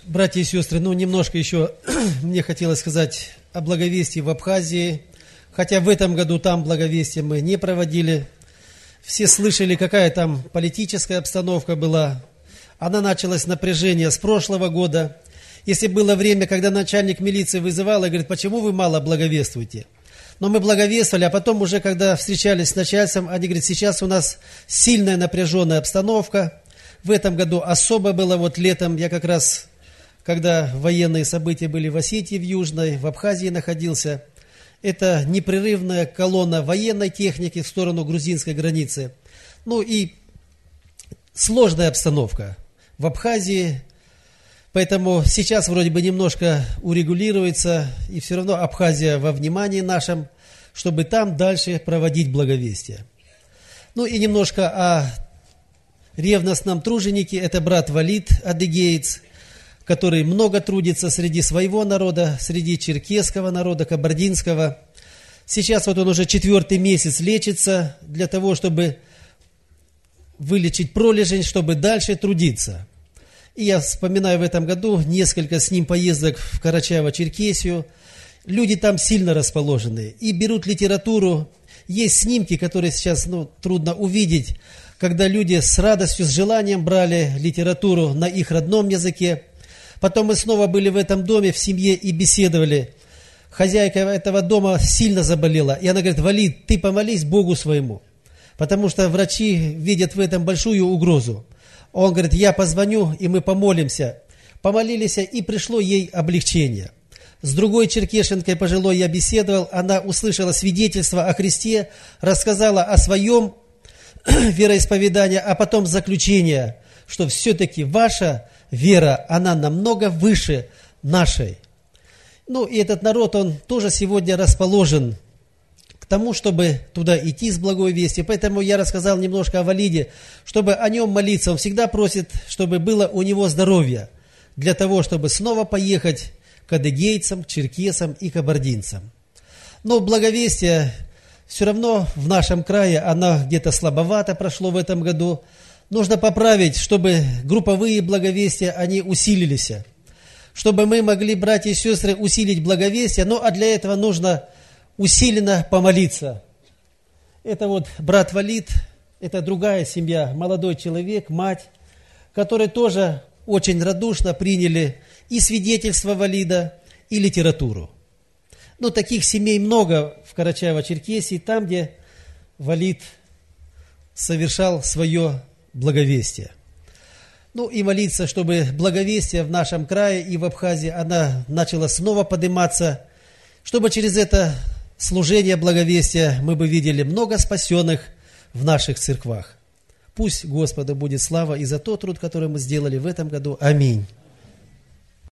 Братья и сестры, немножко еще мне хотелось сказать о благовестии в Абхазии, хотя в этом году там благовестие мы не проводили. Все слышали, какая там политическая обстановка была. Она началась напряжение с прошлого года. Если было время, когда начальник милиции вызывал и говорит, почему вы мало благовествуете? Но мы благовествовали, а потом уже, когда встречались с начальством, они говорят, сейчас у нас сильная напряженная обстановка. В этом году особо было, летом я как раз, когда военные события были в Осетии, в Южной, в Абхазии находился, это непрерывная колонна военной техники в сторону грузинской границы. И сложная обстановка в Абхазии, поэтому сейчас вроде бы немножко урегулируется, и все равно Абхазия во внимании нашем, чтобы там дальше проводить благовестие. И немножко о ревностном труженике, это брат Валид адыгеец, который много трудится среди своего народа, среди черкесского народа, кабардинского. Сейчас он уже 4-й месяц лечится для того, чтобы вылечить пролежень, чтобы дальше трудиться. И я вспоминаю в этом году несколько с ним поездок в Карачаево-Черкесию. Люди там сильно расположены и берут литературу. Есть снимки, которые сейчас трудно увидеть, когда люди с радостью, с желанием брали литературу на их родном языке. Потом мы снова были в этом доме, в семье и беседовали. Хозяйка этого дома сильно заболела. И она говорит, Валид, ты помолись Богу своему, потому что врачи видят в этом большую угрозу. Он говорит, я позвоню, и мы помолимся. Помолились, и пришло ей облегчение. С другой черкешенкой пожилой я беседовал, она услышала свидетельство о Христе, рассказала о своем вероисповедании, а потом заключение, что все-таки ваша вера, она намного выше нашей. И этот народ, он тоже сегодня расположен к тому, чтобы туда идти с благой вестью. Поэтому я рассказал немножко о Валиде, чтобы о нем молиться. Он всегда просит, чтобы было у него здоровье, для того, чтобы снова поехать к адыгейцам, к черкесам и кабардинцам. Но благовестие все равно в нашем крае, оно где-то слабовато прошло в этом году. Нужно поправить, чтобы групповые благовестия, они усилились. Чтобы мы могли, братья и сестры, усилить благовестие, а для этого нужно усиленно помолиться. Это брат Валид, это другая семья, молодой человек, мать, которые тоже очень радушно приняли и свидетельство Валида, и литературу. Таких семей много в Карачаево-Черкесии, там, где Валид совершал свое благовестие. И молиться, чтобы благовестие в нашем крае и в Абхазии, она начала снова подниматься, чтобы через это служение благовестия мы бы видели много спасенных в наших церквах. Пусть Господу будет слава и за тот труд, который мы сделали в этом году. Аминь.